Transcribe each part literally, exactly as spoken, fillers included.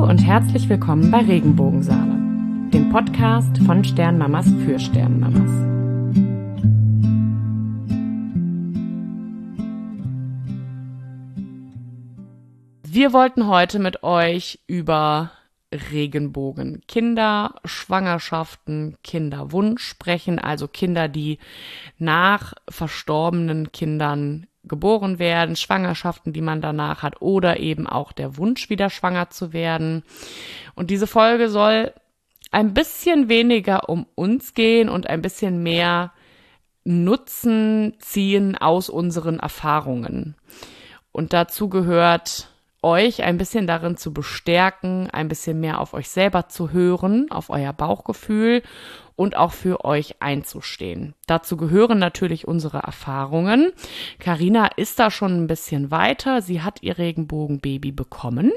und herzlich willkommen bei Regenbogensaale, dem Podcast von Sternmamas für Sternmamas. Wir wollten heute mit euch über Regenbogen, Kinder, Schwangerschaften, Kinderwunsch sprechen, also Kinder, die nach verstorbenen Kindern geboren werden, Schwangerschaften, die man danach hat oder eben auch der Wunsch, wieder schwanger zu werden. Und diese Folge soll ein bisschen weniger um uns gehen und ein bisschen mehr Nutzen ziehen aus unseren Erfahrungen. Und dazu gehört, euch ein bisschen darin zu bestärken, ein bisschen mehr auf euch selber zu hören, auf euer Bauchgefühl und auch für euch einzustehen. Dazu gehören natürlich unsere Erfahrungen. Carina ist da schon ein bisschen weiter. Sie hat ihr Regenbogenbaby bekommen.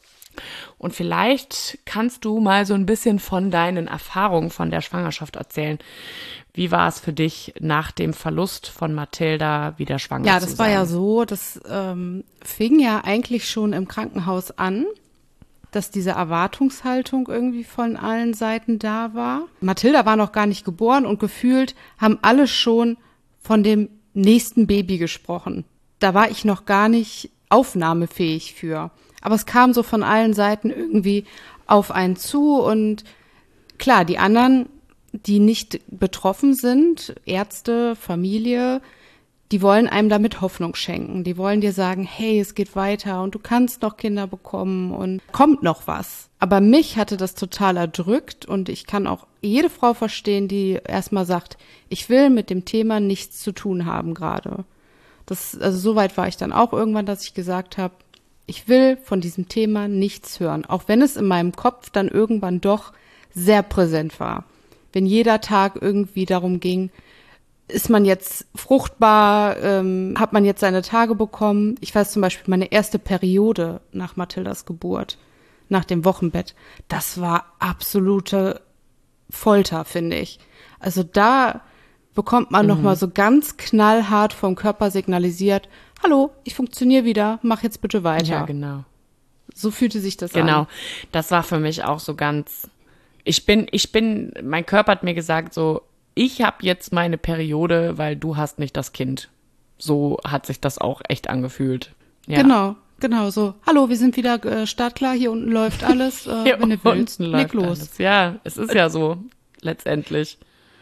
Und vielleicht kannst du mal so ein bisschen von deinen Erfahrungen von der Schwangerschaft erzählen. Wie war es für dich nach dem Verlust von Mathilda, wieder schwanger zu sein? Ja, das war ja so, das ähm, fing ja eigentlich schon im Krankenhaus an, dass diese Erwartungshaltung irgendwie von allen Seiten da war. Mathilda war noch gar nicht geboren und gefühlt haben alle schon von dem nächsten Baby gesprochen. Da war ich noch gar nicht aufnahmefähig für. Aber es kam so von allen Seiten irgendwie auf einen zu und klar, die anderen, die nicht betroffen sind, Ärzte, Familie, die wollen einem damit Hoffnung schenken. Die wollen dir sagen, hey, es geht weiter und du kannst noch Kinder bekommen und kommt noch was. Aber mich hatte das total erdrückt und ich kann auch jede Frau verstehen, die erstmal sagt, ich will mit dem Thema nichts zu tun haben gerade. Das, also so weit war ich dann auch irgendwann, dass ich gesagt habe, ich will von diesem Thema nichts hören, auch wenn es in meinem Kopf dann irgendwann doch sehr präsent war. Wenn jeder Tag irgendwie darum ging, ist man jetzt fruchtbar, ähm, hat man jetzt seine Tage bekommen. Ich weiß zum Beispiel, meine erste Periode nach Mathildas Geburt, nach dem Wochenbett, das war absolute Folter, finde ich. Also da bekommt man mhm. nochmal so ganz knallhart vom Körper signalisiert, hallo, ich funktioniere wieder, mach jetzt bitte weiter. Ja, genau. So fühlte sich das genau. an. Genau, das war für mich auch so ganz, ich bin, ich bin, mein Körper hat mir gesagt so, ich habe jetzt meine Periode, weil du hast nicht das Kind. So hat sich das auch echt angefühlt. Ja. Genau, genau so. Hallo, wir sind wieder äh, startklar, hier unten läuft alles, äh, hier wenn du willst, leg los. Alles. Ja, es ist ja so, letztendlich.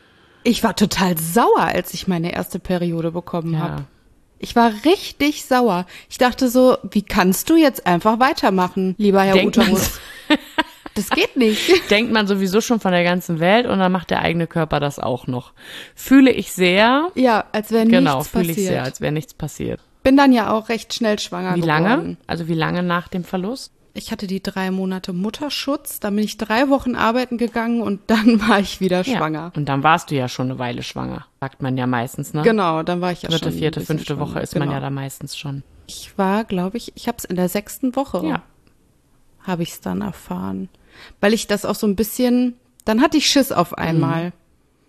Ich war total sauer, als ich meine erste Periode bekommen ja. habe. Ich war richtig sauer. Ich dachte so, wie kannst du jetzt einfach weitermachen, lieber Herr Denkt Uterus? Das geht nicht. Denkt man sowieso schon von der ganzen Welt und dann macht der eigene Körper das auch noch. Fühle ich sehr. Ja, als wäre genau, nichts passiert. Genau, fühle ich sehr, als wäre nichts passiert. Bin dann ja auch recht schnell schwanger geworden. Wie lange? Geworden. Also wie lange nach dem Verlust? Ich hatte die drei Monate Mutterschutz, dann bin ich drei Wochen arbeiten gegangen und dann war ich wieder ja. schwanger. Und dann warst du ja schon eine Weile schwanger, sagt man ja meistens, ne? Genau, dann war ich ja Dritte, schon Dritte, vierte, fünfte schwanger. Woche ist genau. man ja da meistens schon. Ich war, glaube ich, ich habe es in der sechsten Woche, ja. habe ich es dann erfahren. Weil ich das auch so ein bisschen, dann hatte ich Schiss auf einmal. Mhm.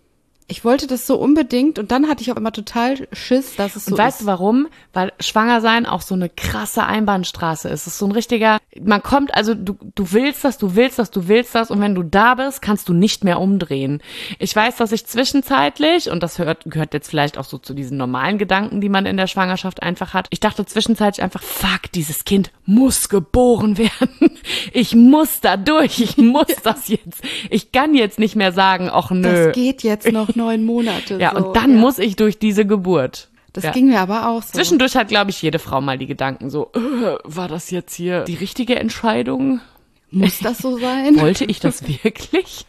Ich wollte das so unbedingt und dann hatte ich auch immer total Schiss, dass es so ist. Und weißt du warum? Weil schwanger sein auch so eine krasse Einbahnstraße ist. Es ist so ein richtiger, man kommt, also du, du willst das, du willst das, du willst das und wenn du da bist, kannst du nicht mehr umdrehen. Ich weiß, dass ich zwischenzeitlich, und das hört, gehört jetzt vielleicht auch so zu diesen normalen Gedanken, die man in der Schwangerschaft einfach hat, ich dachte zwischenzeitlich einfach, fuck, dieses Kind muss geboren werden. Ich muss da durch, ich muss das jetzt. Ich kann jetzt nicht mehr sagen, ach nö. Das geht jetzt noch neun Monate. Ja, so. und dann ja. muss ich durch diese Geburt. Das ja. ging mir aber auch so. Zwischendurch hat, glaube ich, jede Frau mal die Gedanken so, äh, war das jetzt hier die richtige Entscheidung? Muss das so sein? Wollte ich das wirklich?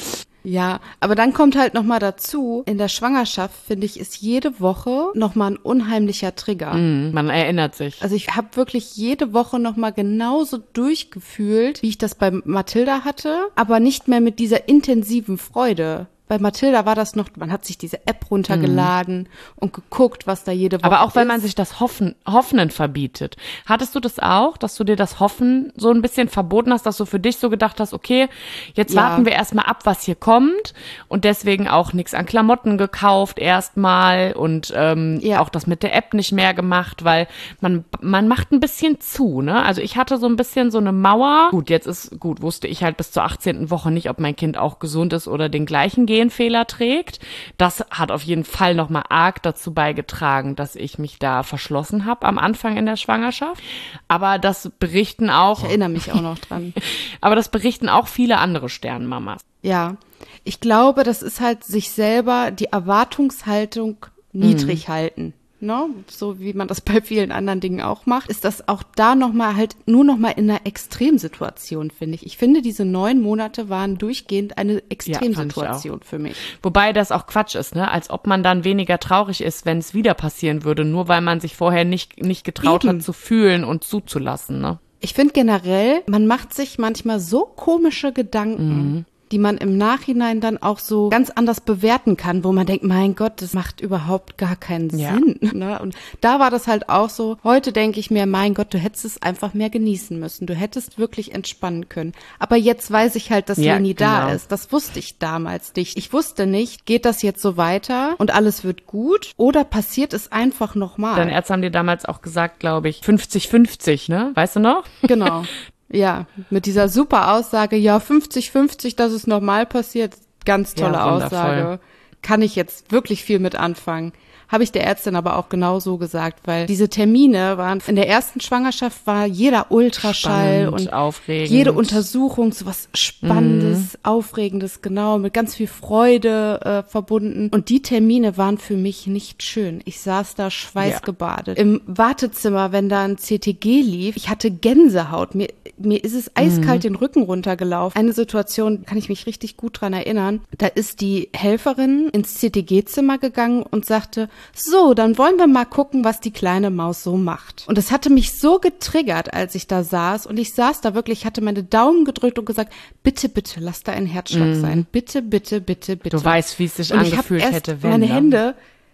Ja, aber dann kommt halt nochmal dazu, in der Schwangerschaft, finde ich, ist jede Woche nochmal ein unheimlicher Trigger. Mm, man erinnert sich. Also ich habe wirklich jede Woche nochmal genauso durchgefühlt, wie ich das bei Mathilda hatte, aber nicht mehr mit dieser intensiven Freude, Bei Mathilda war das noch, man hat sich diese App runtergeladen mhm. und geguckt, was da jede Woche ist. Aber auch, weil man sich das Hoffen, Hoffnen verbietet. Hattest du das auch, dass du dir das Hoffen so ein bisschen verboten hast, dass du für dich so gedacht hast, okay, jetzt ja. warten wir erstmal ab, was hier kommt und deswegen auch nichts an Klamotten gekauft erstmal und ähm, ja. auch das mit der App nicht mehr gemacht, weil man man macht ein bisschen zu, ne? Also ich hatte so ein bisschen so eine Mauer. Gut, jetzt ist, gut, wusste ich halt bis zur achtzehnten Woche nicht, ob mein Kind auch gesund ist oder den gleichen Genfehler trägt. Das hat auf jeden Fall nochmal arg dazu beigetragen, dass ich mich da verschlossen habe am Anfang in der Schwangerschaft. Aber das berichten auch... Ich erinnere mich auch noch dran. Aber das berichten auch viele andere Sternmamas. Ja, ich glaube, das ist halt sich selber die Erwartungshaltung niedrig mhm. halten. No, so wie man das bei vielen anderen Dingen auch macht, ist das auch da nochmal halt nur nochmal in einer Extremsituation, finde ich. Ich finde, diese neun Monate waren durchgehend eine Extremsituation ja, für mich. Wobei das auch Quatsch ist, ne? Als ob man dann weniger traurig ist, wenn es wieder passieren würde, nur weil man sich vorher nicht, nicht getraut Eben. hat zu fühlen und zuzulassen, ne? Ich finde generell, man macht sich manchmal so komische Gedanken, mhm. die man im Nachhinein dann auch so ganz anders bewerten kann, wo man denkt, mein Gott, das macht überhaupt gar keinen ja. Sinn. Ne? Und da war das halt auch so, heute denke ich mir, mein Gott, du hättest es einfach mehr genießen müssen. Du hättest wirklich entspannen können. Aber jetzt weiß ich halt, dass ja, Leni genau. da ist. Das wusste ich damals nicht. Ich wusste nicht, geht das jetzt so weiter und alles wird gut oder passiert es einfach nochmal? Deine Ärzte haben dir damals auch gesagt, glaube ich, fünfzig fünfzig, ne? Weißt du noch? Genau. Ja, mit dieser super Aussage, ja, fünfzig fünfzig, dass es normal passiert. Ganz tolle ja, Aussage. Kann ich jetzt wirklich viel mit anfangen. Habe ich der Ärztin aber auch genau so gesagt, weil diese Termine waren, in der ersten Schwangerschaft war jeder Ultraschall Spannend, und aufregend. jede Untersuchung, so was Spannendes, mhm. Aufregendes, genau, mit ganz viel Freude äh, verbunden. Und die Termine waren für mich nicht schön. Ich saß da schweißgebadet. Ja. Im Wartezimmer, wenn da ein C T G lief, ich hatte Gänsehaut. Mir, mir ist es eiskalt mhm. den Rücken runtergelaufen. Eine Situation, kann ich mich richtig gut dran erinnern, da ist die Helferin ins C T G-Zimmer gegangen und sagte, so, dann wollen wir mal gucken, was die kleine Maus so macht. Und es hatte mich so getriggert, als ich da saß. Und ich saß da wirklich, hatte meine Daumen gedrückt und gesagt, bitte, bitte, lass da ein Herzschlag mm. sein. Bitte, bitte, bitte, bitte. Du weißt, wie es sich und angefühlt ich erst hätte, wenn. Meine Hände,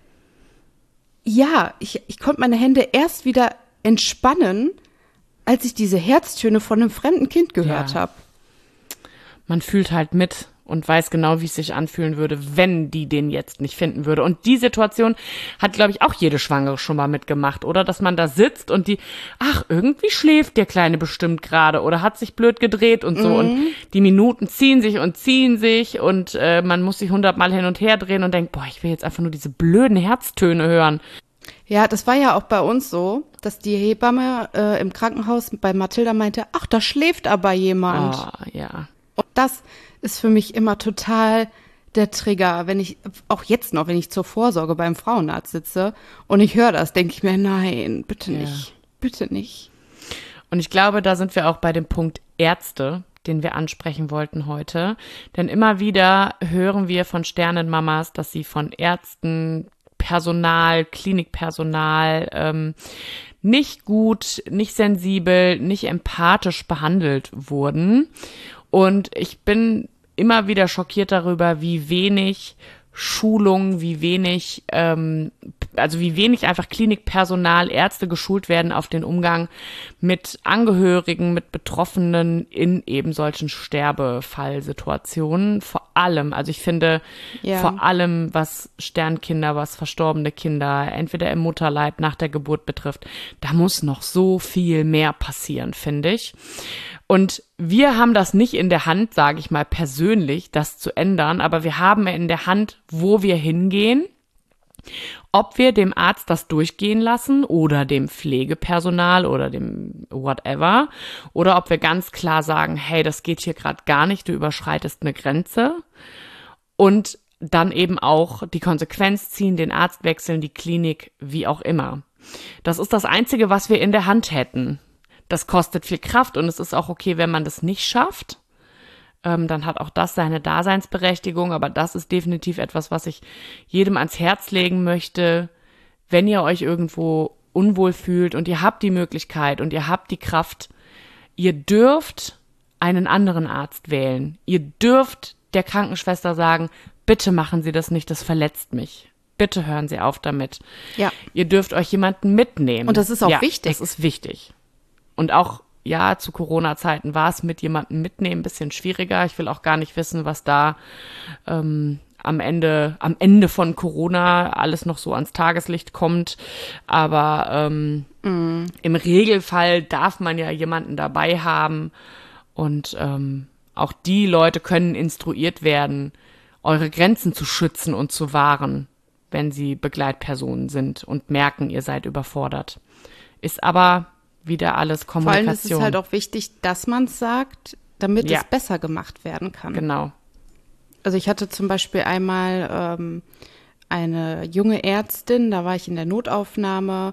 ja, ich, ich konnte meine Hände erst wieder entspannen, als ich diese Herztöne von einem fremden Kind gehört ja. habe. Man fühlt halt mit. Und weiß genau, wie es sich anfühlen würde, wenn die den jetzt nicht finden würde. Und die Situation hat, glaube ich, auch jede Schwangere schon mal mitgemacht, oder? Dass man da sitzt und die, ach, irgendwie schläft der Kleine bestimmt gerade oder hat sich blöd gedreht und so. Mhm. Und die Minuten ziehen sich und ziehen sich und äh, man muss sich hundertmal hin und her drehen und denkt, boah, ich will jetzt einfach nur diese blöden Herztöne hören. Ja, das war ja auch bei uns so, dass die Hebamme äh, im Krankenhaus bei Mathilda meinte, ach, da schläft aber jemand. Ah, ja. Und das ist für mich immer total der Trigger, wenn ich, auch jetzt noch, wenn ich zur Vorsorge beim Frauenarzt sitze und ich höre das, denke ich mir, nein, bitte ja. nicht, bitte nicht. Und ich glaube, da sind wir auch bei dem Punkt Ärzte, den wir ansprechen wollten heute. Denn immer wieder hören wir von Sternenmamas, dass sie von Ärzten, Personal, Klinikpersonal ähm, nicht gut, nicht sensibel, nicht empathisch behandelt wurden. Und ich bin immer wieder schockiert darüber, wie wenig Schulung, wie wenig, ähm, also wie wenig einfach Klinikpersonal, Ärzte geschult werden auf den Umgang mit Angehörigen, mit Betroffenen in eben solchen Sterbefallsituationen. Vor allem, also ich finde, ja. vor allem, was Sternkinder, was verstorbene Kinder, entweder im Mutterleib, nach der Geburt betrifft, da muss noch so viel mehr passieren, finde ich. Und wir haben das nicht in der Hand, sage ich mal persönlich, das zu ändern, aber wir haben in der Hand, wo wir hingehen, ob wir dem Arzt das durchgehen lassen oder dem Pflegepersonal oder dem whatever, oder ob wir ganz klar sagen, hey, das geht hier gerade gar nicht, du überschreitest eine Grenze, und dann eben auch die Konsequenz ziehen, den Arzt wechseln, die Klinik, wie auch immer. Das ist das Einzige, was wir in der Hand hätten. Das kostet viel Kraft und es ist auch okay, wenn man das nicht schafft. Ähm, dann hat auch das seine Daseinsberechtigung, aber das ist definitiv etwas, was ich jedem ans Herz legen möchte. Wenn ihr euch irgendwo unwohl fühlt und ihr habt die Möglichkeit und ihr habt die Kraft, ihr dürft einen anderen Arzt wählen. Ihr dürft der Krankenschwester sagen, bitte machen Sie das nicht, das verletzt mich. Bitte hören Sie auf damit. Ja. Ihr dürft euch jemanden mitnehmen. Und das ist auch ja, wichtig. Das ist wichtig. Und auch, ja, zu Corona-Zeiten war es mit jemandem mitnehmen ein bisschen schwieriger. Ich will auch gar nicht wissen, was da ähm, am Ende, am Ende von Corona alles noch so ans Tageslicht kommt. Aber ähm, mm. im Regelfall darf man ja jemanden dabei haben. Und ähm, auch die Leute können instruiert werden, eure Grenzen zu schützen und zu wahren, wenn sie Begleitpersonen sind und merken, ihr seid überfordert. Ist aber wieder alles Kommunikation. Vor allem ist es halt auch wichtig, dass man es sagt, damit ja. es besser gemacht werden kann. Genau. Also ich hatte zum Beispiel einmal ähm, eine junge Ärztin, da war ich in der Notaufnahme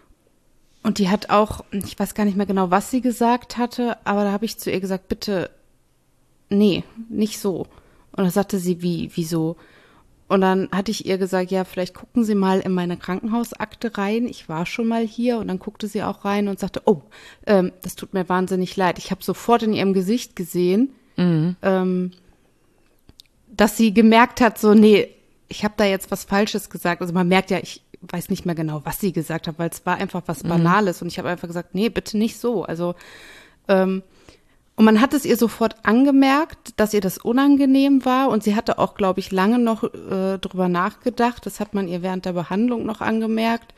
und die hat auch, ich weiß gar nicht mehr genau, was sie gesagt hatte, aber da habe ich zu ihr gesagt, bitte, nee, nicht so. Und da sagte sie, wie, wieso? Und dann hatte ich ihr gesagt, ja, vielleicht gucken Sie mal in meine Krankenhausakte rein. Ich war schon mal hier. Und dann guckte sie auch rein und sagte, oh, ähm, das tut mir wahnsinnig leid. Ich habe sofort in ihrem Gesicht gesehen, mhm. ähm, dass sie gemerkt hat, so, nee, ich habe da jetzt was Falsches gesagt. Also man merkt ja, ich weiß nicht mehr genau, was sie gesagt hat, weil es war einfach was Banales. Mhm. Und ich habe einfach gesagt, nee, bitte nicht so. Also, ähm, und man hat es ihr sofort angemerkt, dass ihr das unangenehm war. Und sie hatte auch, glaube ich, lange noch äh, drüber nachgedacht. Das hat man ihr während der Behandlung noch angemerkt.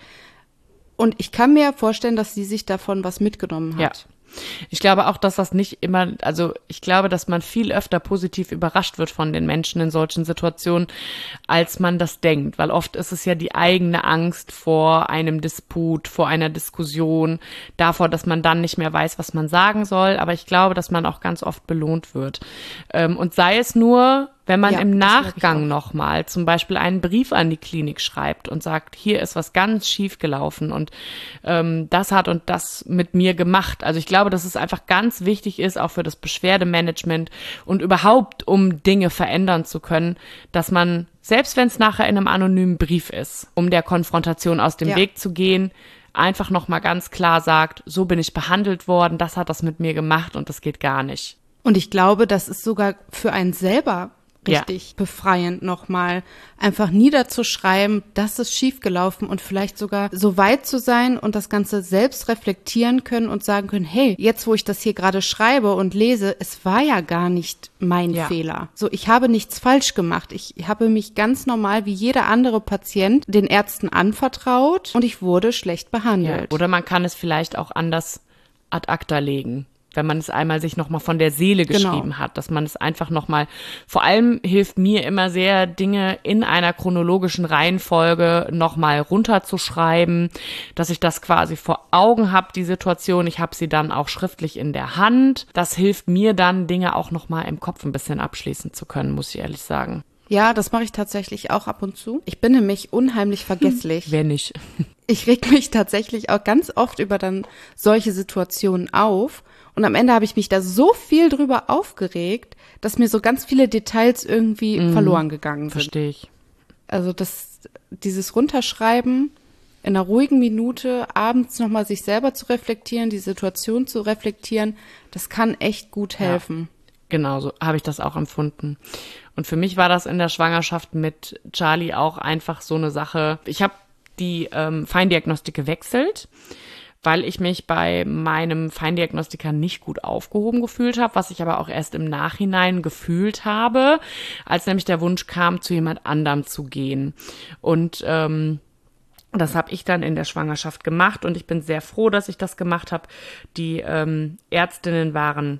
Und ich kann mir vorstellen, dass sie sich davon was mitgenommen hat. Ja. Ich glaube auch, dass das nicht immer, also ich glaube, dass man viel öfter positiv überrascht wird von den Menschen in solchen Situationen, als man das denkt. Weil oft ist es ja die eigene Angst vor einem Disput, vor einer Diskussion, davor, dass man dann nicht mehr weiß, was man sagen soll. Aber ich glaube, dass man auch ganz oft belohnt wird. Und sei es nur, wenn man ja, im Nachgang nochmal zum Beispiel einen Brief an die Klinik schreibt und sagt, hier ist was ganz schief gelaufen und ähm, das hat und das mit mir gemacht. Also ich glaube, dass es einfach ganz wichtig ist, auch für das Beschwerdemanagement und überhaupt, um Dinge verändern zu können, dass man, selbst wenn es nachher in einem anonymen Brief ist, um der Konfrontation aus dem ja. Weg zu gehen, einfach nochmal ganz klar sagt, so bin ich behandelt worden, das hat das mit mir gemacht und das geht gar nicht. Und ich glaube, das ist sogar für einen selber richtig ja. befreiend nochmal, einfach niederzuschreiben, das ist schiefgelaufen und vielleicht sogar so weit zu sein und das Ganze selbst reflektieren können und sagen können, hey, jetzt wo ich das hier gerade schreibe und lese, es war ja gar nicht mein ja. Fehler. So, ich habe nichts falsch gemacht. Ich habe mich ganz normal wie jeder andere Patient den Ärzten anvertraut und ich wurde schlecht behandelt. Ja. Oder man kann es vielleicht auch anders ad acta legen, wenn man es einmal sich nochmal von der Seele geschrieben genau. hat, dass man es einfach nochmal, vor allem hilft mir immer sehr, Dinge in einer chronologischen Reihenfolge nochmal runterzuschreiben, dass ich das quasi vor Augen habe, die Situation. Ich habe sie dann auch schriftlich in der Hand. Das hilft mir dann, Dinge auch nochmal im Kopf ein bisschen abschließen zu können, muss ich ehrlich sagen. Ja, das mache ich tatsächlich auch ab und zu. Ich bin nämlich unheimlich vergesslich. Hm, wer nicht? Ich reg mich tatsächlich auch ganz oft über dann solche Situationen auf. Und am Ende habe ich mich da so viel drüber aufgeregt, dass mir so ganz viele Details irgendwie mm, verloren gegangen sind. Verstehe ich. Also das, dieses Runterschreiben in einer ruhigen Minute, abends nochmal sich selber zu reflektieren, die Situation zu reflektieren, das kann echt gut helfen. Ja, genau, so habe ich das auch empfunden. Und für mich war das in der Schwangerschaft mit Charlie auch einfach so eine Sache. Ich habe die ähm, Feindiagnostik gewechselt, weil ich mich bei meinem Feindiagnostiker nicht gut aufgehoben gefühlt habe, was ich aber auch erst im Nachhinein gefühlt habe, als nämlich der Wunsch kam, zu jemand anderem zu gehen. Und ähm, das habe ich dann in der Schwangerschaft gemacht und ich bin sehr froh, dass ich das gemacht habe. Die ähm, Ärztinnen waren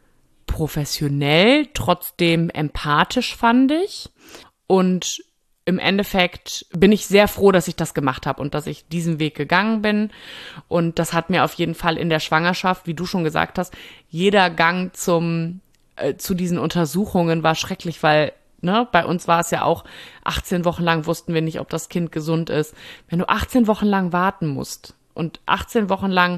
professionell, trotzdem empathisch, fand ich. Und im Endeffekt bin ich sehr froh, dass ich das gemacht habe und dass ich diesen Weg gegangen bin. Und das hat mir auf jeden Fall in der Schwangerschaft, wie du schon gesagt hast, jeder Gang zum äh, zu diesen Untersuchungen war schrecklich, weil ne, bei uns war es ja auch, achtzehn Wochen lang wussten wir nicht, ob das Kind gesund ist. Wenn du achtzehn Wochen lang warten musst und achtzehn Wochen lang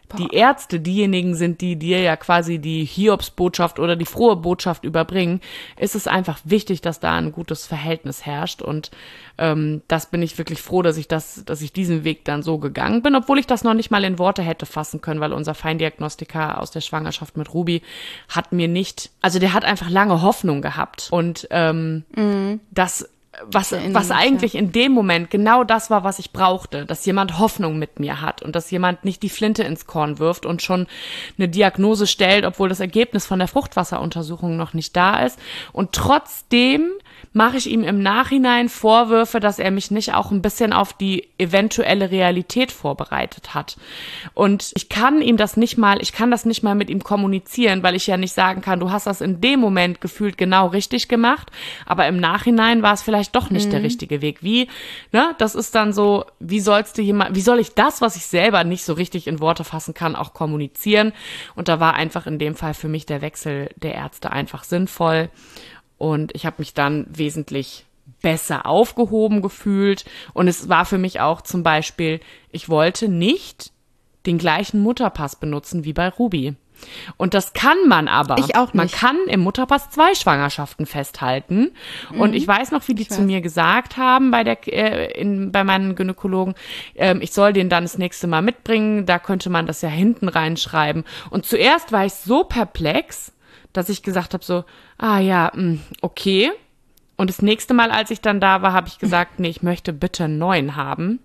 die Ärzte diejenigen sind, die dir ja quasi die Hiobsbotschaft oder die frohe Botschaft überbringen, ist es einfach wichtig, dass da ein gutes Verhältnis herrscht. Und ähm, das bin ich wirklich froh, dass ich das, dass ich diesen Weg dann so gegangen bin, obwohl ich das noch nicht mal in Worte hätte fassen können, weil unser Feindiagnostiker aus der Schwangerschaft mit Ruby hat mir nicht, also der hat einfach lange Hoffnung gehabt. Und ähm, mhm. das Was, was eigentlich in dem Moment genau das war, was ich brauchte, dass jemand Hoffnung mit mir hat und dass jemand nicht die Flinte ins Korn wirft und schon eine Diagnose stellt, obwohl das Ergebnis von der Fruchtwasseruntersuchung noch nicht da ist. Und trotzdem mache ich ihm im Nachhinein Vorwürfe, dass er mich nicht auch ein bisschen auf die eventuelle Realität vorbereitet hat. Und ich kann ihm das nicht mal, ich kann das nicht mal mit ihm kommunizieren, weil ich ja nicht sagen kann, du hast das in dem Moment gefühlt genau richtig gemacht, aber im Nachhinein war es vielleicht doch nicht mhm. der richtige Weg. Wie, ne, das ist dann so, wie sollst du jemand, wie soll ich das, was ich selber nicht so richtig in Worte fassen kann, auch kommunizieren? Und da war einfach in dem Fall für mich der Wechsel der Ärzte einfach sinnvoll. Und ich habe mich dann wesentlich besser aufgehoben gefühlt. Und es war für mich auch zum Beispiel, ich wollte nicht den gleichen Mutterpass benutzen wie bei Ruby. Und das kann man aber. Ich auch nicht. Man kann im Mutterpass zwei Schwangerschaften festhalten. Mhm. Und ich weiß noch, wie die ich zu weiß. mir gesagt haben bei der äh, in, bei meinen Gynäkologen, ähm, ich soll den dann das nächste Mal mitbringen. Da könnte man das ja hinten reinschreiben. Und zuerst war ich so perplex, dass ich gesagt habe so, ah ja, mh, okay. Und das nächste Mal, als ich dann da war, habe ich gesagt, nee, ich möchte bitte einen neuen haben.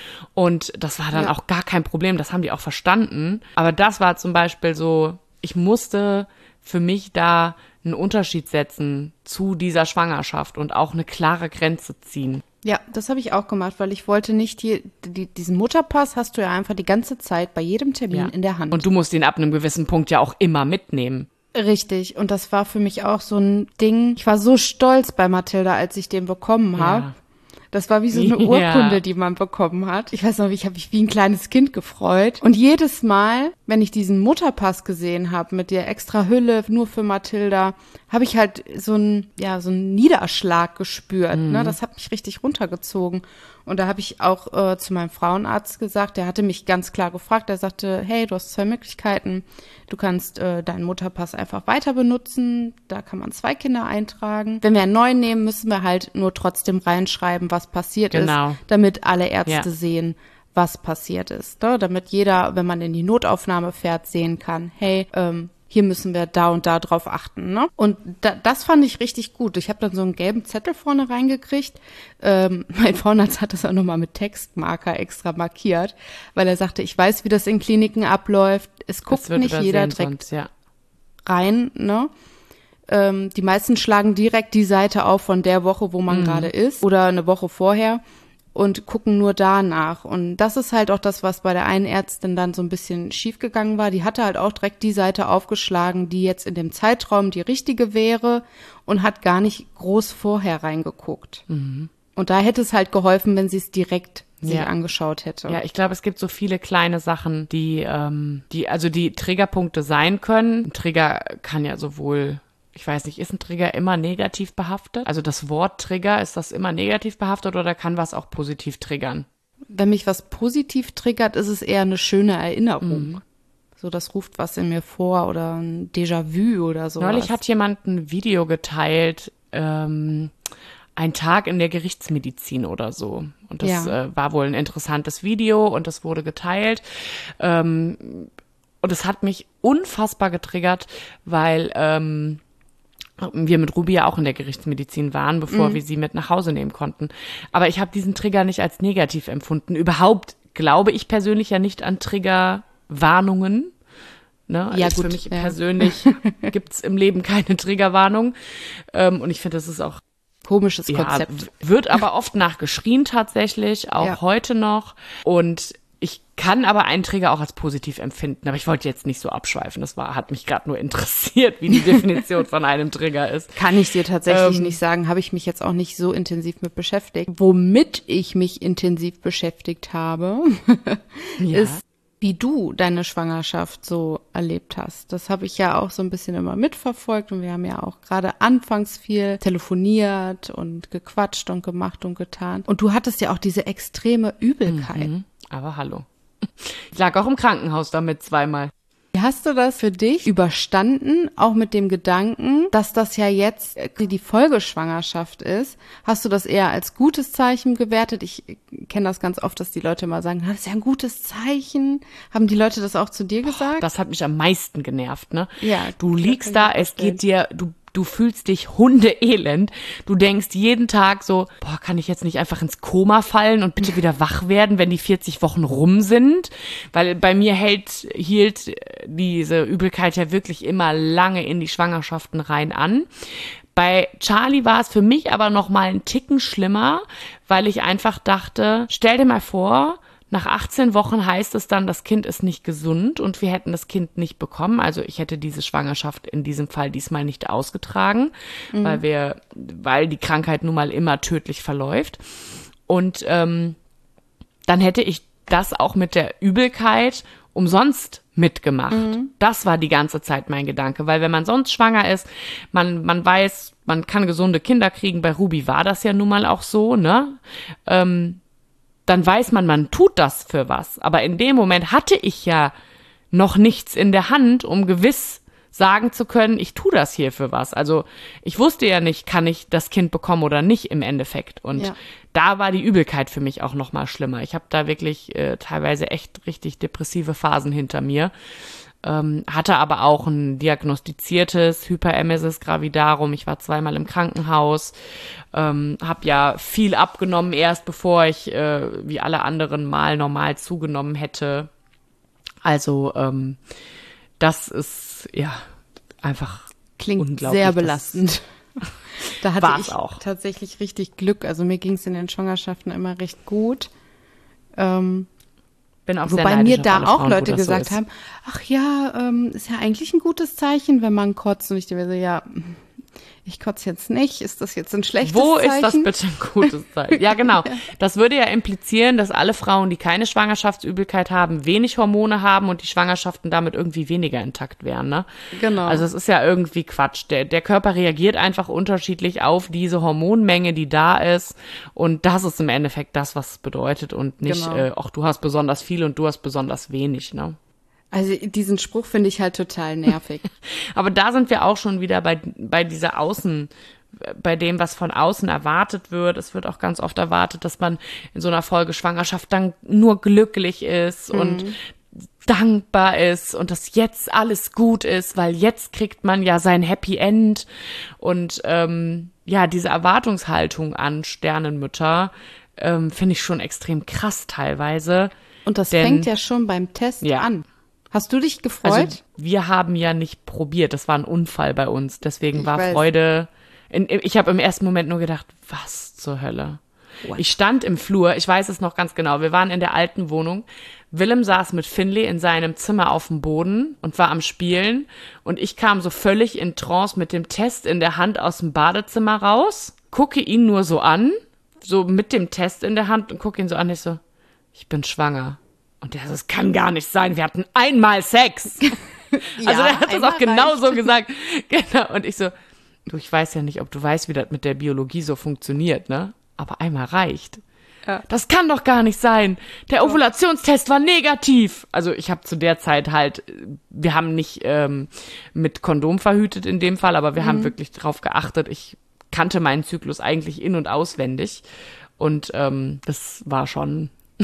Und das war dann ja. auch gar kein Problem, das haben die auch verstanden. Aber das war zum Beispiel so, ich musste für mich da einen Unterschied setzen zu dieser Schwangerschaft und auch eine klare Grenze ziehen. Ja, das habe ich auch gemacht, weil ich wollte nicht, die, die, diesen Mutterpass hast du ja einfach die ganze Zeit bei jedem Termin ja. in der Hand. Und du musst ihn ab einem gewissen Punkt ja auch immer mitnehmen. Richtig, und das war für mich auch so ein Ding. Ich war so stolz bei Mathilda, als ich den bekommen habe. Ja. Das war wie so eine Urkunde, ja. die man bekommen hat. Ich weiß noch, ich habe mich wie ein kleines Kind gefreut. Und jedes Mal, wenn ich diesen Mutterpass gesehen habe mit der extra Hülle nur für Mathilda, habe ich halt so einen, ja, so einen Niederschlag gespürt. Mhm. Ne? Das hat mich richtig runtergezogen. Und da habe ich auch äh, zu meinem Frauenarzt gesagt, der hatte mich ganz klar gefragt, der sagte, hey, du hast zwei Möglichkeiten. Du kannst äh, deinen Mutterpass einfach weiter benutzen, da kann man zwei Kinder eintragen. Wenn wir einen neuen nehmen, müssen wir halt nur trotzdem reinschreiben, was passiert genau. ist, damit alle Ärzte ja. sehen, was passiert ist. Ne? Damit jeder, wenn man in die Notaufnahme fährt, sehen kann, hey, ähm, hier müssen wir da und da drauf achten. Ne? Und da, das fand ich richtig gut. Ich habe dann so einen gelben Zettel vorne reingekriegt. Ähm, mein Frauenarzt hat das auch nochmal mit Textmarker extra markiert, weil er sagte, ich weiß, wie das in Kliniken abläuft. Es guckt nicht jeder direkt sonst, ja. rein. Ne? Ähm, die meisten schlagen direkt die Seite auf von der Woche, wo man mhm. gerade ist oder eine Woche vorher und gucken nur danach. Und das ist halt auch das, was bei der einen Ärztin dann so ein bisschen schiefgegangen war. Die hatte halt auch direkt die Seite aufgeschlagen, die jetzt in dem Zeitraum die richtige wäre und hat gar nicht groß vorher reingeguckt. Mhm. Und da hätte es halt geholfen, wenn sie es direkt sich ja. angeschaut hätte. Ja, ich glaube, es gibt so viele kleine Sachen, die, ähm, die, also die Triggerpunkte sein können. Ein Trigger kann ja sowohl Ich weiß nicht, ist ein Trigger immer negativ behaftet? Also das Wort Trigger, ist das immer negativ behaftet oder kann was auch positiv triggern? Wenn mich was positiv triggert, ist es eher eine schöne Erinnerung. Mhm. So, das ruft was in mir vor oder ein Déjà-vu oder so. Neulich hat jemand ein Video geteilt, ähm, ein Tag in der Gerichtsmedizin oder so. Und das ja. äh, war wohl ein interessantes Video und das wurde geteilt. Ähm, und es hat mich unfassbar getriggert, weil ähm, wir mit Ruby ja auch in der Gerichtsmedizin waren, bevor mhm. wir sie mit nach Hause nehmen konnten. Aber ich habe diesen Trigger nicht als negativ empfunden. Überhaupt glaube ich persönlich ja nicht an Triggerwarnungen. Ne? Also ja, gut. Für mich ja. persönlich gibt's im Leben keine Triggerwarnung. Ähm, und ich finde, das ist auch komisches ja, Konzept. Wird aber oft nachgeschrien tatsächlich, auch ja. heute noch. Und ich kann aber einen Trigger auch als positiv empfinden, aber ich wollte jetzt nicht so abschweifen. Das war, hat mich gerade nur interessiert, wie die Definition von einem Trigger ist. Kann ich dir tatsächlich ähm, nicht sagen, habe ich mich jetzt auch nicht so intensiv mit beschäftigt. Womit ich mich intensiv beschäftigt habe, ja. ist, wie du deine Schwangerschaft so erlebt hast. Das habe ich ja auch so ein bisschen immer mitverfolgt und wir haben ja auch gerade anfangs viel telefoniert und gequatscht und gemacht und getan. Und du hattest ja auch diese extreme Übelkeit. Mhm. Aber hallo. Ich lag auch im Krankenhaus damit zweimal. Wie hast du das für dich überstanden, auch mit dem Gedanken, dass das ja jetzt die Folgeschwangerschaft ist? Hast du das eher als gutes Zeichen gewertet? Ich kenne das ganz oft, dass die Leute mal sagen, das ist ja ein gutes Zeichen. Haben die Leute das auch zu dir gesagt? Das hat mich am meisten genervt, ne? Ja. Du liegst da, es geht dir, du Du fühlst dich hundeelend. Du denkst jeden Tag so, boah, kann ich jetzt nicht einfach ins Koma fallen und bitte wieder wach werden, wenn die vierzig Wochen rum sind? Weil bei mir hält, hielt diese Übelkeit ja wirklich immer lange in die Schwangerschaften rein an. Bei Charlie war es für mich aber noch mal einen Ticken schlimmer, weil ich einfach dachte, stell dir mal vor, nach achtzehn Wochen heißt es dann, das Kind ist nicht gesund und wir hätten das Kind nicht bekommen. Also ich hätte diese Schwangerschaft in diesem Fall diesmal nicht ausgetragen, mhm. weil wir, weil die Krankheit nun mal immer tödlich verläuft. Und ähm, dann hätte ich das auch mit der Übelkeit umsonst mitgemacht. Mhm. Das war die ganze Zeit mein Gedanke, weil wenn man sonst schwanger ist, man man weiß, man kann gesunde Kinder kriegen. Bei Ruby war das ja nun mal auch so, ne? Ähm, dann weiß man, man tut das für was. Aber in dem Moment hatte ich ja noch nichts in der Hand, um gewiss sagen zu können, ich tue das hier für was. Also ich wusste ja nicht, kann ich das Kind bekommen oder nicht im Endeffekt. Und ja. da war die Übelkeit für mich auch noch mal schlimmer. Ich habe da wirklich äh, teilweise echt richtig depressive Phasen hinter mir. Ähm, hatte aber auch ein diagnostiziertes Hyperemesis gravidarum. Ich war zweimal im Krankenhaus, ähm, habe ja viel abgenommen erst, bevor ich äh, wie alle anderen mal normal zugenommen hätte. Also ähm, das ist ja einfach klingt unglaublich. Sehr belastend. Da hatte War's ich auch. tatsächlich richtig Glück. Also mir ging es in den Schwangerschaften immer recht gut. Ähm, Bin auch Wobei sehr mir auf da alle auch Frauen, Leute wo das gesagt so ist. haben, ach ja, ähm, ist ja eigentlich ein gutes Zeichen, wenn man kotzt. Und ich dachte so, ja, ich kotze jetzt nicht. Ist das jetzt ein schlechtes Wo Zeichen? ist das bitte ein gutes Zeichen? Ja, genau. Das würde ja implizieren, dass alle Frauen, die keine Schwangerschaftsübelkeit haben, wenig Hormone haben und die Schwangerschaften damit irgendwie weniger intakt wären, ne? Genau. Also es ist ja irgendwie Quatsch. Der, der Körper reagiert einfach unterschiedlich auf diese Hormonmenge, die da ist. Und das ist im Endeffekt das, was es bedeutet und nicht, Genau. äh, ach, du hast besonders viel und du hast besonders wenig, ne? Also diesen Spruch finde ich halt total nervig. Aber da sind wir auch schon wieder bei, bei dieser Außen, bei dem, was von außen erwartet wird. Es wird auch ganz oft erwartet, dass man in so einer Folgeschwangerschaft dann nur glücklich ist mhm. und dankbar ist und dass jetzt alles gut ist, weil jetzt kriegt man ja sein Happy End. Und ähm, ja, diese Erwartungshaltung an Sternenmütter ähm, finde ich schon extrem krass teilweise. Und das Denn, fängt ja schon beim Test ja. an. Hast du dich gefreut? Also wir haben ja nicht probiert, das war ein Unfall bei uns, deswegen Ich war weiß. Freude, in, ich habe im ersten Moment nur gedacht, was zur Hölle? What? Ich stand im Flur, ich weiß es noch ganz genau, wir waren in der alten Wohnung, Willem saß mit Finley in seinem Zimmer auf dem Boden und war am Spielen und ich kam so völlig in Trance mit dem Test in der Hand aus dem Badezimmer raus, gucke ihn nur so an, so mit dem Test in der Hand und gucke ihn so an, ich so, ich bin schwanger. Und der so, das kann gar nicht sein, wir hatten einmal Sex. Also Ja, der hat das einmal auch genau reicht. so gesagt. Genau. Und ich so, du, ich weiß ja nicht, ob du weißt, wie das mit der Biologie so funktioniert, ne? Aber einmal reicht. Ja. Das kann doch gar nicht sein. Der Ovulationstest war negativ. Also ich habe zu der Zeit halt, wir haben nicht ähm, mit Kondom verhütet in dem Fall, aber wir mhm. haben wirklich drauf geachtet. Ich kannte meinen Zyklus eigentlich in- und auswendig. Und ähm, das war schon...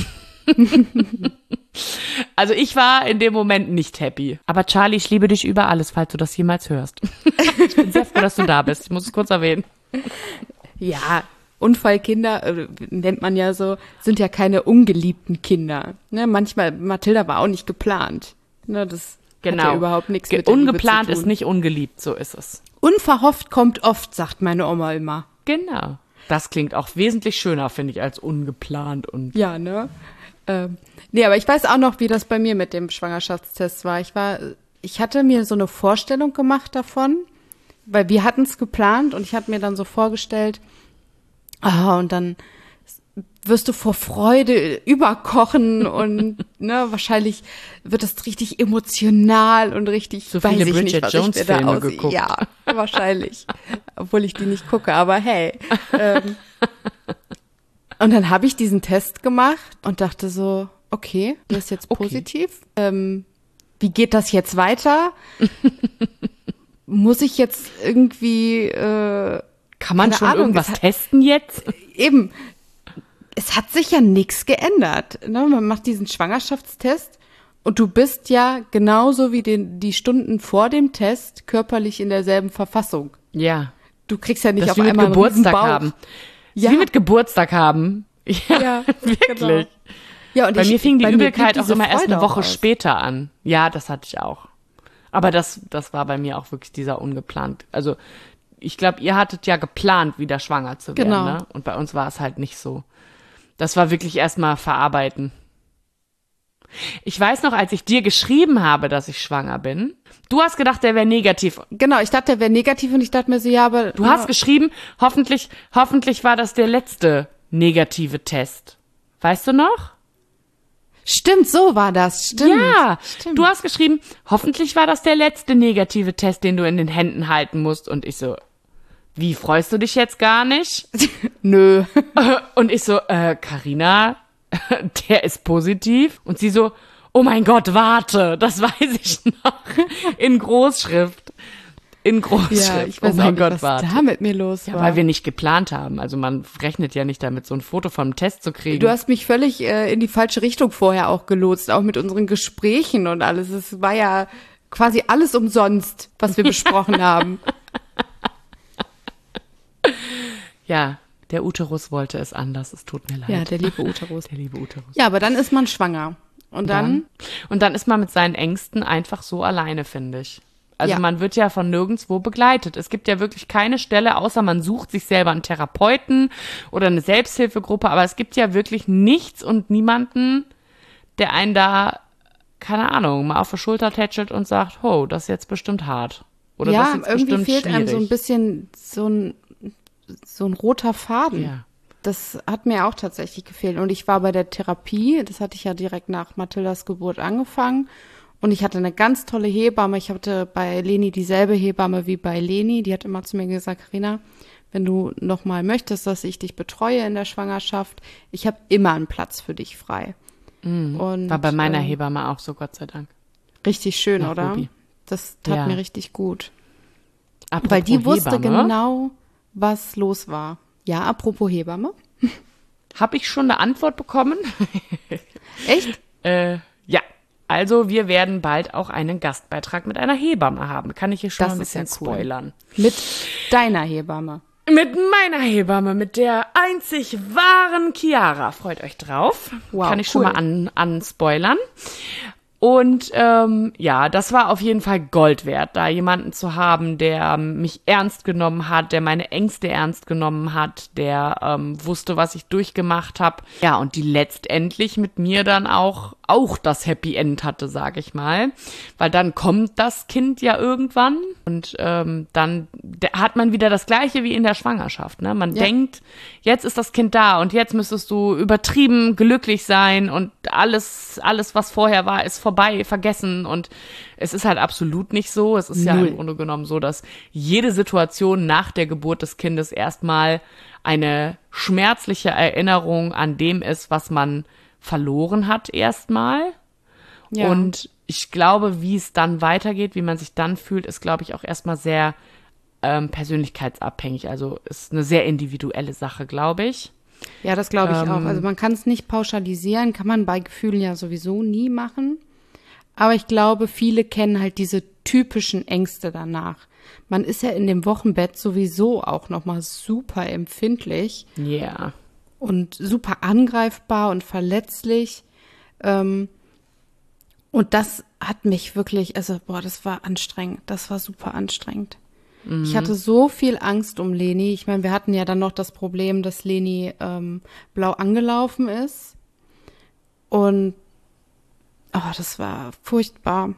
Also ich war in dem Moment nicht happy. Aber Charlie, ich liebe dich über alles, falls du das jemals hörst. Ich bin sehr froh, dass du da bist. Ich muss es kurz erwähnen. Ja, Unfallkinder, äh, nennt man ja so, sind ja keine ungeliebten Kinder. Ne, manchmal, Mathilda war auch nicht geplant. Ne, das Genau. hat ja überhaupt nichts Ge- mit der Ungeplant Liebe zu ist tun. nicht ungeliebt, so ist es. Unverhofft kommt oft, sagt meine Oma immer. Genau. Das klingt auch wesentlich schöner, finde ich, als ungeplant und Ja, ne? Ähm, nee, aber ich weiß auch noch, wie das bei mir mit dem Schwangerschaftstest war. Ich war, ich hatte mir so eine Vorstellung gemacht davon, weil wir hatten es geplant und ich hatte mir dann so vorgestellt, ah, und dann wirst du vor Freude überkochen und ne, wahrscheinlich wird das richtig emotional und richtig, So weiß viele ich Bridget nicht, was Jones ich mir da Filme aus- geguckt. Ja, wahrscheinlich. Obwohl ich die nicht gucke, aber hey. Ähm, und dann habe ich diesen Test gemacht und dachte so, okay, das ist jetzt Okay. positiv. Ähm, wie geht das jetzt weiter? Muss ich jetzt irgendwie, äh, Kann man keine schon Ahnung, irgendwas es hat- testen jetzt? eben, es hat sich ja nichts geändert. Ne? Man macht diesen Schwangerschaftstest und du bist ja genauso wie den, die Stunden vor dem Test körperlich in derselben Verfassung. Ja. Du kriegst ja nicht Das auf ist wie mit einmal einen Geburtstag Riesenbauch. haben. Das ist Ja. wie mit Geburtstag haben. Ja, Ja, wirklich. genau. Ja, und Bei ich, mir fing die bei mir Übelkeit blieb auch diese immer erst eine Freude Woche auch aus. später an. Ja, das hatte ich auch. Aber das, das war bei mir auch wirklich dieser ungeplant. Also ich glaube, ihr hattet ja geplant, wieder schwanger zu werden. Genau. Ne? Und bei uns war es halt nicht so. Das war wirklich erstmal verarbeiten. Ich weiß noch, als ich dir geschrieben habe, dass ich schwanger bin, du hast gedacht, der wäre negativ. Genau, ich dachte, der wäre negativ und ich dachte mir so, ja, aber. Du hast geschrieben, hoffentlich, hoffentlich war das der letzte negative Test. Weißt du noch? Stimmt, so war das. Stimmt. Ja, Stimmt. du hast geschrieben, hoffentlich war das der letzte negative Test, den du in den Händen halten musst. Und ich so, wie, freust du dich jetzt gar nicht? Nö. Und ich so, äh, Carina, der ist positiv. Und sie so, oh mein Gott, warte, das weiß ich noch. In Großschrift. In Großschrift. Ja, ich oh weiß mein auch nicht, Gott, was warte. da mit mir los Ja, war. weil wir nicht geplant haben. Also man rechnet ja nicht damit, so ein Foto vom Test zu kriegen. Du hast mich völlig äh, in die falsche Richtung vorher auch gelotst, auch mit unseren Gesprächen und alles. Es war ja quasi alles umsonst, was wir besprochen haben. Ja, der Uterus wollte es anders. Es tut mir leid. Ja, der liebe Uterus. Der liebe Uterus. Ja, aber dann ist man schwanger. Und dann, Und dann ist man mit seinen Ängsten einfach so alleine, finde ich. Also Ja. man wird ja von nirgendwo begleitet. Es gibt ja wirklich keine Stelle, außer man sucht sich selber einen Therapeuten oder eine Selbsthilfegruppe, aber es gibt ja wirklich nichts und niemanden, der einen da, keine Ahnung, mal auf die Schulter tätschelt und sagt, oh, das ist jetzt bestimmt hart. Oder das ja, ist jetzt irgendwie bestimmt fehlt schwierig. einem so ein bisschen so ein, so ein roter Faden. Ja. Das hat mir auch tatsächlich gefehlt. Und ich war bei der Therapie, das hatte ich ja direkt nach Mathildas Geburt angefangen. Und ich hatte eine ganz tolle Hebamme. Ich hatte bei Leni dieselbe Hebamme wie bei Leni. Die hat immer zu mir gesagt, Carina, wenn du noch mal möchtest, dass ich dich betreue in der Schwangerschaft, ich habe immer einen Platz für dich frei. Und, War bei meiner ähm, Hebamme auch so, Gott sei Dank. Richtig schön, Nach oder? Ruby. Das tat Ja. mir richtig gut. Apropos Weil die wusste Hebamme, genau, was los war. Ja, apropos Hebamme. Habe ich schon eine Antwort bekommen? Echt? Äh, ja. Also wir werden bald auch einen Gastbeitrag mit einer Hebamme haben. Kann ich hier schon Das mal ein ist ja bisschen cool. spoilern. Mit deiner Hebamme. Mit meiner Hebamme, mit der einzig wahren Chiara. Freut euch drauf. Wow, Kann ich schon cool. mal an, anspoilern. Und ähm, ja, das war auf jeden Fall Gold wert, da jemanden zu haben, der mich ernst genommen hat, der meine Ängste ernst genommen hat, der ähm, wusste, was ich durchgemacht habe. Ja, und die letztendlich mit mir dann auch auch das Happy End hatte, sag ich mal. Weil dann kommt das Kind ja irgendwann und ähm, dann de- hat man wieder das Gleiche wie in der Schwangerschaft. Ne? Man Ja. denkt, jetzt ist das Kind da und jetzt müsstest du übertrieben glücklich sein und alles, alles, was vorher war, ist vorbei, vergessen. Und es ist halt absolut nicht so. Es ist ja Null. im Grunde genommen so, dass jede Situation nach der Geburt des Kindes erstmal eine schmerzliche Erinnerung an dem ist, was man verloren hat erstmal. Ja. Und ich glaube, wie es dann weitergeht, wie man sich dann fühlt, ist, glaube ich, auch erstmal sehr ähm, persönlichkeitsabhängig. Also ist eine sehr individuelle Sache, glaube ich. Ja, das glaube ich Ähm, auch. Also man kann es nicht pauschalisieren, kann man bei Gefühlen ja sowieso nie machen. Aber ich glaube, viele kennen halt diese typischen Ängste danach. Man ist ja in dem Wochenbett sowieso auch nochmal super empfindlich Ja. und super angreifbar und verletzlich. Ähm, und das hat mich wirklich, also boah, das war anstrengend. Das war super anstrengend. Ich hatte so viel Angst um Leni. Ich meine, wir hatten ja dann noch das Problem, dass Leni ähm, blau angelaufen ist. Und oh, das war furchtbar.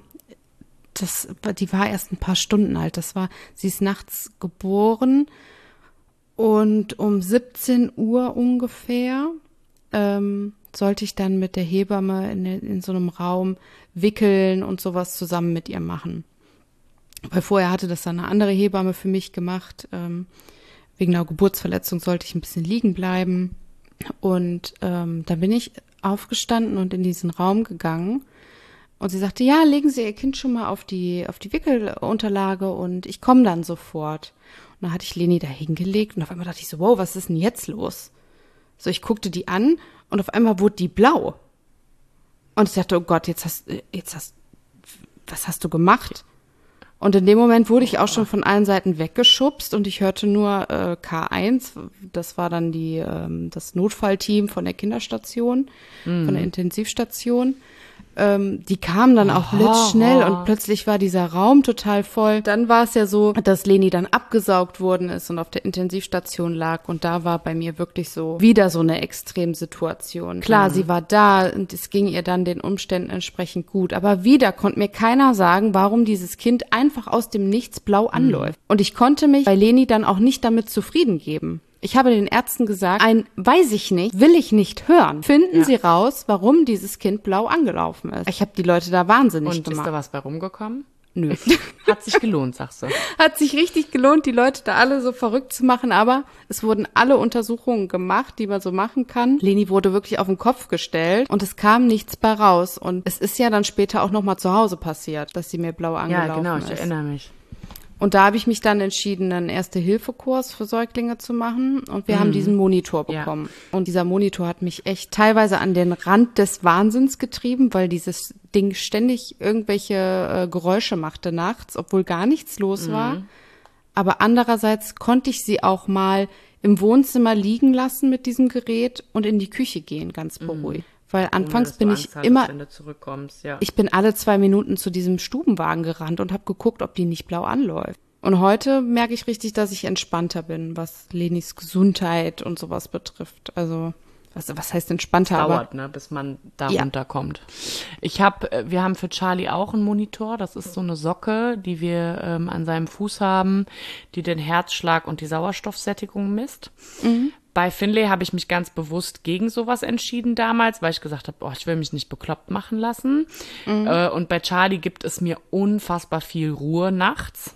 Das, war- die war erst ein paar Stunden alt. Das war, sie ist nachts geboren und um siebzehn Uhr ungefähr ähm, sollte ich dann mit der Hebamme in, in so einem Raum wickeln und sowas zusammen mit ihr machen. Weil vorher hatte das dann eine andere Hebamme für mich gemacht. Ähm, wegen einer Geburtsverletzung sollte ich ein bisschen liegen bleiben. Und ähm, dann bin ich aufgestanden und in diesen Raum gegangen. Und sie sagte, ja, legen Sie Ihr Kind schon mal auf die, auf die Wickelunterlage und ich komme dann sofort. Und dann hatte ich Leni da hingelegt und auf einmal dachte ich so, wow, was ist denn jetzt los? So, ich guckte die an und auf einmal wurde die blau. Und ich dachte, oh Gott, jetzt hast, jetzt hast, was hast du gemacht? Und in dem Moment wurde ich auch schon von allen Seiten weggeschubst und ich hörte nur äh, K eins, das war dann die, ähm, das Notfallteam von der Kinderstation, mhm. von der Intensivstation. Ähm, die kamen dann auch blitzschnell und plötzlich war dieser Raum total voll. Dann war es ja so, dass Leni dann abgesaugt worden ist und auf der Intensivstation lag und da war bei mir wirklich so wieder so eine Extremsituation. Klar, mhm. sie war da und es ging ihr dann den Umständen entsprechend gut, aber wieder konnte mir keiner sagen, warum dieses Kind einfach aus dem Nichts blau anläuft. Mhm. Und ich konnte mich bei Leni dann auch nicht damit zufrieden geben. Ich habe den Ärzten gesagt, ein weiß ich nicht, will ich nicht hören. Finden ja. Sie raus, warum dieses Kind blau angelaufen ist. Ich habe die Leute da wahnsinnig Und gemacht. Und ist da was bei rumgekommen? Nö. Hat sich gelohnt, sagst du. Hat sich richtig gelohnt, die Leute da alle so verrückt zu machen, aber es wurden alle Untersuchungen gemacht, die man so machen kann. Leni wurde wirklich auf den Kopf gestellt und es kam nichts bei raus. Und es ist ja dann später auch nochmal zu Hause passiert, dass sie mir blau angelaufen ist. Ja, genau, ich ist. erinnere mich. Und da habe ich mich dann entschieden, einen Erste-Hilfe-Kurs für Säuglinge zu machen. Und wir mhm. haben diesen Monitor bekommen. Ja. Und dieser Monitor hat mich echt teilweise an den Rand des Wahnsinns getrieben, weil dieses Ding ständig irgendwelche äh, Geräusche machte nachts, obwohl gar nichts los mhm. war. Aber andererseits konnte ich sie auch mal im Wohnzimmer liegen lassen mit diesem Gerät und in die Küche gehen, ganz beruhigt. Mhm. Weil anfangs bin ich hattest, immer, wenn du zurückkommst, ja. ich bin alle zwei Minuten zu diesem Stubenwagen gerannt und habe geguckt, ob die nicht blau anläuft. Und heute merke ich richtig, dass ich entspannter bin, was Lenis Gesundheit und sowas betrifft. Also was, was heißt entspannter? Es dauert, aber, ne, bis man da ja. runterkommt. Ich habe, wir haben für Charlie auch einen Monitor. Das ist so eine Socke, die wir ähm, an seinem Fuß haben, die den Herzschlag und die Sauerstoffsättigung misst. Mhm. Bei Finlay habe ich mich ganz bewusst gegen sowas entschieden damals, weil ich gesagt habe, oh, ich will mich nicht bekloppt machen lassen. Mhm. Äh, und bei Charlie gibt es mir unfassbar viel Ruhe nachts.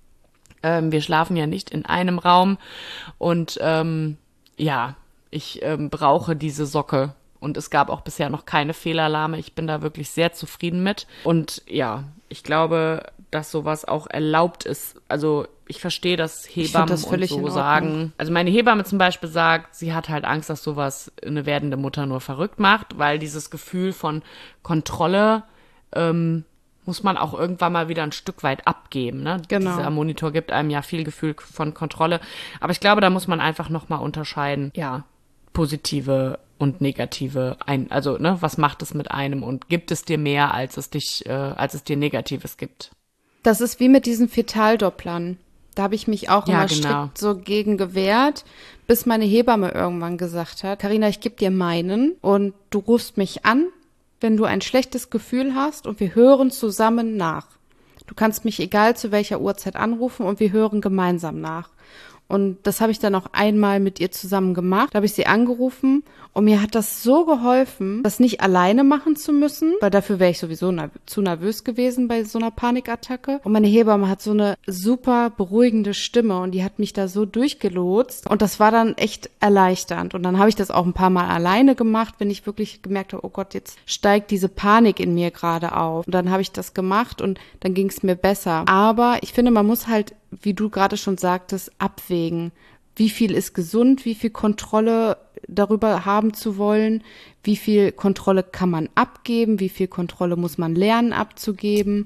Ähm, wir schlafen ja nicht in einem Raum und ähm, ja, ich ähm, brauche diese Socke. Und es gab auch bisher noch keine Fehlalarme. Ich bin da wirklich sehr zufrieden mit. Und ja, ich glaube, dass sowas auch erlaubt ist. Also ich verstehe, dass Hebammen das und so sagen. Also meine Hebamme zum Beispiel sagt, sie hat halt Angst, dass sowas eine werdende Mutter nur verrückt macht, weil dieses Gefühl von Kontrolle ähm, muss man auch irgendwann mal wieder ein Stück weit abgeben. Ne? Genau. Dieser Monitor gibt einem ja viel Gefühl von Kontrolle. Aber ich glaube, da muss man einfach nochmal unterscheiden. Ja, positive und negative, ein, also ne, was macht es mit einem und gibt es dir mehr, als es dich, äh, als es dir Negatives gibt? Das ist wie mit diesen Fetaldopplern. Da habe ich mich auch ja, immer genau. strikt so gegen gewehrt, bis meine Hebamme irgendwann gesagt hat, Carina, ich gebe dir meinen und du rufst mich an, wenn du ein schlechtes Gefühl hast und wir hören zusammen nach. Du kannst mich egal zu welcher Uhrzeit anrufen und wir hören gemeinsam nach. Und das habe ich dann auch einmal mit ihr zusammen gemacht. Da habe ich sie angerufen und mir hat das so geholfen, das nicht alleine machen zu müssen, weil dafür wäre ich sowieso nerv- zu nervös gewesen bei so einer Panikattacke. Und meine Hebamme hat so eine super beruhigende Stimme und die hat mich da so durchgelotst und das war dann echt erleichternd. Und dann habe ich das auch ein paar Mal alleine gemacht, wenn ich wirklich gemerkt habe, oh Gott, jetzt steigt diese Panik in mir gerade auf. Und dann habe ich das gemacht und dann ging es mir besser. Aber ich finde, man muss halt, wie du gerade schon sagtest, abwägen. Wie viel ist gesund, wie viel Kontrolle darüber haben zu wollen, wie viel Kontrolle kann man abgeben, wie viel Kontrolle muss man lernen abzugeben.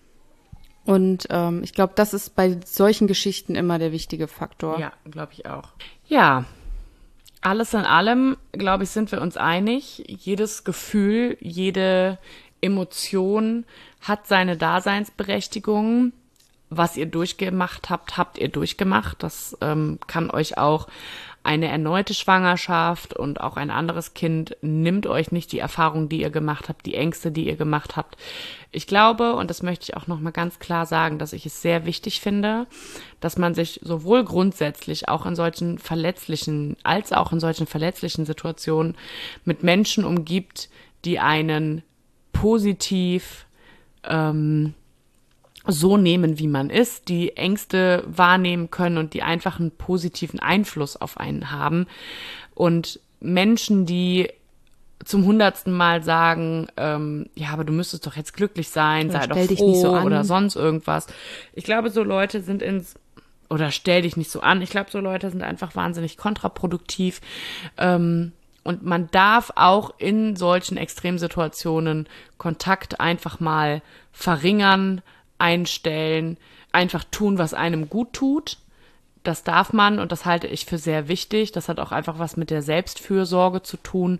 Und ähm, ich glaube, das ist bei solchen Geschichten immer der wichtige Faktor. Ja, glaube ich auch. Ja, alles in allem, glaube ich, sind wir uns einig. Jedes Gefühl, jede Emotion hat seine Daseinsberechtigung. Was ihr durchgemacht habt, habt ihr durchgemacht. Das ähm, kann euch auch eine erneute Schwangerschaft und auch ein anderes Kind nimmt euch nicht die Erfahrung, die ihr gemacht habt, die Ängste, die ihr gemacht habt. Ich glaube, und das möchte ich auch nochmal ganz klar sagen, dass ich es sehr wichtig finde, dass man sich sowohl grundsätzlich auch in solchen verletzlichen, als auch in solchen verletzlichen Situationen mit Menschen umgibt, die einen positiv ähm, so nehmen, wie man ist, die Ängste wahrnehmen können und die einfach einen positiven Einfluss auf einen haben. Und Menschen, die zum hundertsten Mal sagen, ähm, ja, aber du müsstest doch jetzt glücklich sein, Oder sei doch stell dich nicht froh so an. oder sonst irgendwas. Ich glaube, so Leute sind ins, oder stell dich nicht so an. Ich glaube, so Leute sind einfach wahnsinnig kontraproduktiv. Ähm, und man darf auch in solchen Extremsituationen Kontakt einfach mal verringern, einstellen, einfach tun, was einem gut tut. Das darf man und das halte ich für sehr wichtig. Das hat auch einfach was mit der Selbstfürsorge zu tun.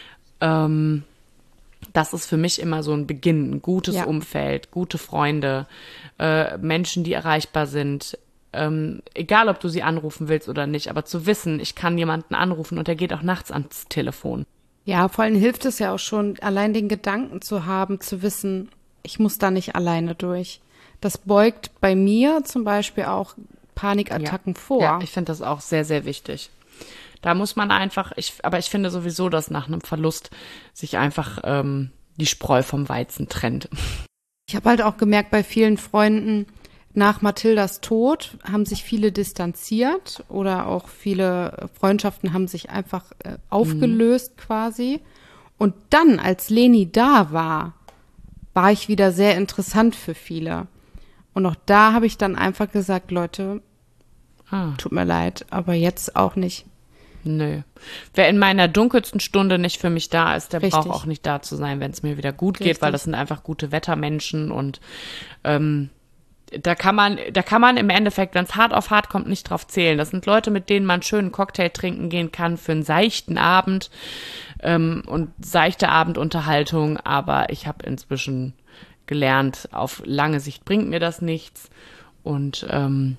Ähm, das ist für mich immer so ein Beginn, ein gutes Ja. Umfeld, gute Freunde, äh, Menschen, die erreichbar sind. Ähm, egal, ob du sie anrufen willst oder nicht, aber zu wissen, ich kann jemanden anrufen und der geht auch nachts ans Telefon. Ja, vor allem hilft es ja auch schon, allein den Gedanken zu haben, zu wissen, ich muss da nicht alleine durch. Das beugt bei mir zum Beispiel auch Panikattacken Ja. vor. Ja, ich finde das auch sehr, sehr wichtig. Da muss man einfach, ich, aber ich finde sowieso, dass nach einem Verlust sich einfach ähm, die Spreu vom Weizen trennt. Ich habe halt auch gemerkt, bei vielen Freunden nach Mathildas Tod haben sich viele distanziert oder auch viele Freundschaften haben sich einfach äh, aufgelöst mhm. quasi. Und dann, als Leni da war, war ich wieder sehr interessant für viele. Und auch da habe ich dann einfach gesagt, Leute, ah. tut mir leid, aber jetzt auch nicht. Nö. Wer in meiner dunkelsten Stunde nicht für mich da ist, der Richtig. braucht auch nicht da zu sein, wenn es mir wieder gut Richtig. geht, weil das sind einfach gute Wettermenschen und ähm, da kann man, da kann man im Endeffekt, wenn es hart auf hart kommt, nicht drauf zählen. Das sind Leute, mit denen man einen schönen Cocktail trinken gehen kann für einen seichten Abend ähm, und seichte Abendunterhaltung, aber ich habe inzwischen gelernt, auf lange Sicht bringt mir das nichts und ähm,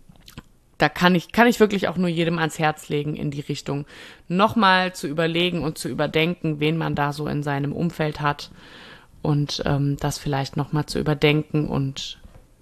da kann ich, kann ich wirklich auch nur jedem ans Herz legen, in die Richtung nochmal zu überlegen und zu überdenken, wen man da so in seinem Umfeld hat und ähm, das vielleicht nochmal zu überdenken. Und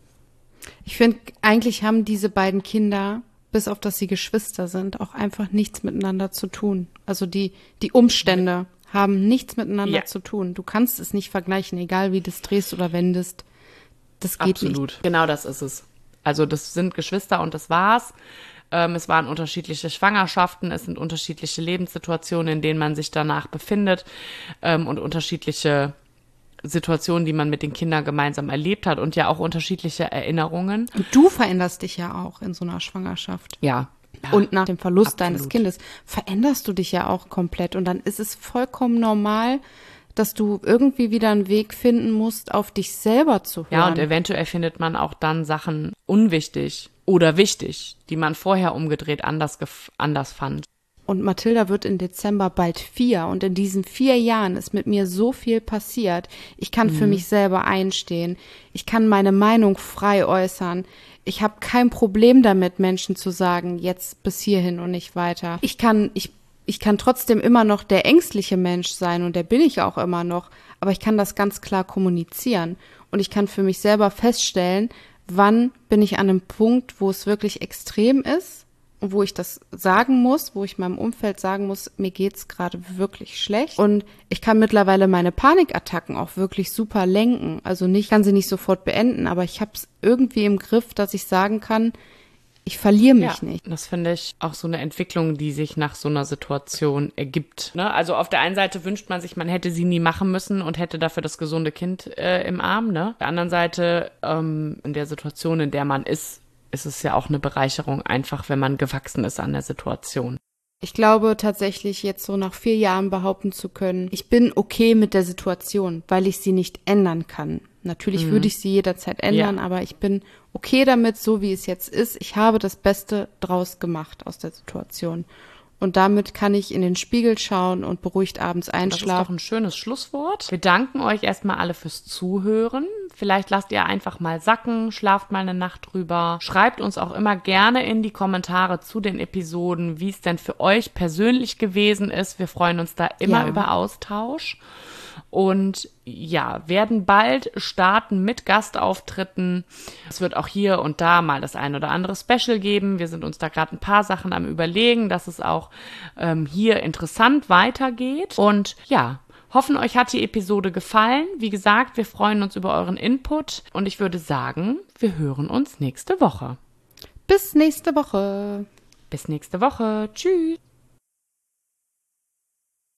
ich finde, eigentlich haben diese beiden Kinder, bis auf dass sie Geschwister sind, auch einfach nichts miteinander zu tun. Also die, die Umstände haben nichts miteinander ja. zu tun. Du kannst es nicht vergleichen, egal wie du es drehst oder wendest. Das geht Absolut. nicht. Genau das ist es. Also das sind Geschwister und das war's. Ähm, es waren unterschiedliche Schwangerschaften, es sind unterschiedliche Lebenssituationen, in denen man sich danach befindet ähm, und unterschiedliche Situationen, die man mit den Kindern gemeinsam erlebt hat und ja auch unterschiedliche Erinnerungen. Und du veränderst dich ja auch in so einer Schwangerschaft. Ja. ja und nach dem Verlust absolut. deines Kindes veränderst du dich ja auch komplett. Und dann ist es vollkommen normal, dass du irgendwie wieder einen Weg finden musst, auf dich selber zu hören. Ja, und eventuell findet man auch dann Sachen unwichtig oder wichtig, die man vorher umgedreht anders, gef- anders fand. Und Mathilda wird im Dezember bald vier. Und in diesen vier Jahren ist mit mir so viel passiert. Ich kann mhm. für mich selber einstehen. Ich kann meine Meinung frei äußern. Ich habe kein Problem damit, Menschen zu sagen, jetzt bis hierhin und nicht weiter. Ich kann, ich Ich kann trotzdem immer noch der ängstliche Mensch sein und der bin ich auch immer noch, aber ich kann das ganz klar kommunizieren und ich kann für mich selber feststellen, wann bin ich an einem Punkt, wo es wirklich extrem ist und wo ich das sagen muss, wo ich meinem Umfeld sagen muss, mir geht's gerade wirklich schlecht und ich kann mittlerweile meine Panikattacken auch wirklich super lenken, also nicht, kann sie nicht sofort beenden, aber ich habe es irgendwie im Griff, dass ich sagen kann, ich verliere mich ja, nicht. Das finde ich auch so eine Entwicklung, die sich nach so einer Situation ergibt. Ne? Also auf der einen Seite wünscht man sich, man hätte sie nie machen müssen und hätte dafür das gesunde Kind äh, im Arm. Ne? Auf der anderen Seite, ähm, in der Situation, in der man ist, ist es ja auch eine Bereicherung, einfach wenn man gewachsen ist an der Situation. Ich glaube tatsächlich jetzt so nach vier Jahren behaupten zu können, ich bin okay mit der Situation, weil ich sie nicht ändern kann. Natürlich mhm. würde ich sie jederzeit ändern, ja. aber ich bin okay damit, so wie es jetzt ist. Ich habe das Beste draus gemacht aus der Situation. Und damit kann ich in den Spiegel schauen und beruhigt abends einschlafen. Das ist doch ein schönes Schlusswort. Wir danken euch erstmal alle fürs Zuhören. Vielleicht lasst ihr einfach mal sacken, schlaft mal eine Nacht drüber. Schreibt uns auch immer gerne in die Kommentare zu den Episoden, wie es denn für euch persönlich gewesen ist. Wir freuen uns da immer ja. über Austausch. Und ja, werden bald starten mit Gastauftritten. Es wird auch hier und da mal das ein oder andere Special geben. Wir sind uns da gerade ein paar Sachen am Überlegen, dass es auch ähm, hier interessant weitergeht. Und ja, hoffen, euch hat die Episode gefallen. Wie gesagt, wir freuen uns über euren Input. Und ich würde sagen, wir hören uns nächste Woche. Bis nächste Woche. Bis nächste Woche. Tschüss.